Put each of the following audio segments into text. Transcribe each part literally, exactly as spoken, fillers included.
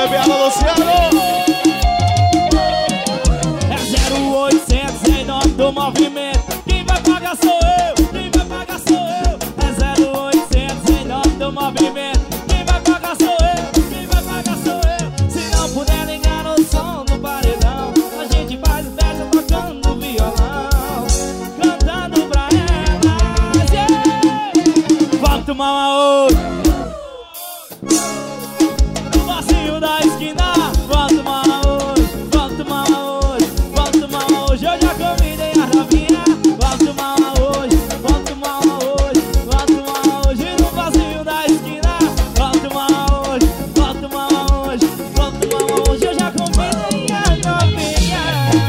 bebê, alô, Luciano. É zero oitocentos em nome do movimento. Quem vai pagar sou eu, quem vai pagar sou eu. É zero oitocentos em nome do movimento. Quem vai pagar sou eu, quem vai pagar sou eu. Se não puder ligar no som do paredão, a gente faz festa tocando violão, cantando pra elas, yeah. Vamos tomar uma hoje no barzinho da esquina. Vamos tomar uma hoje, vamos tomar uma hoje, vamos tomar uma hoje. Eu já convidei a novinha. Vamos tomar uma hoje, vamos tomar uma hoje, vamos tomar uma hoje no barzinho da esquina. Vamos tomar uma hoje, vamos tomar uma hoje, vamos tomar uma hoje. Eu já convidei a novinha.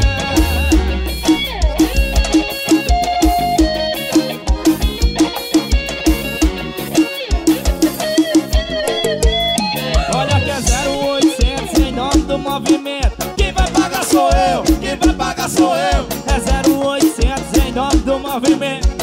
Olha que é zero oitocentos em nome do movimento. Quem vai pagar sou eu, quem vai pagar sou eu. É zero oitocentos em nome do movimento.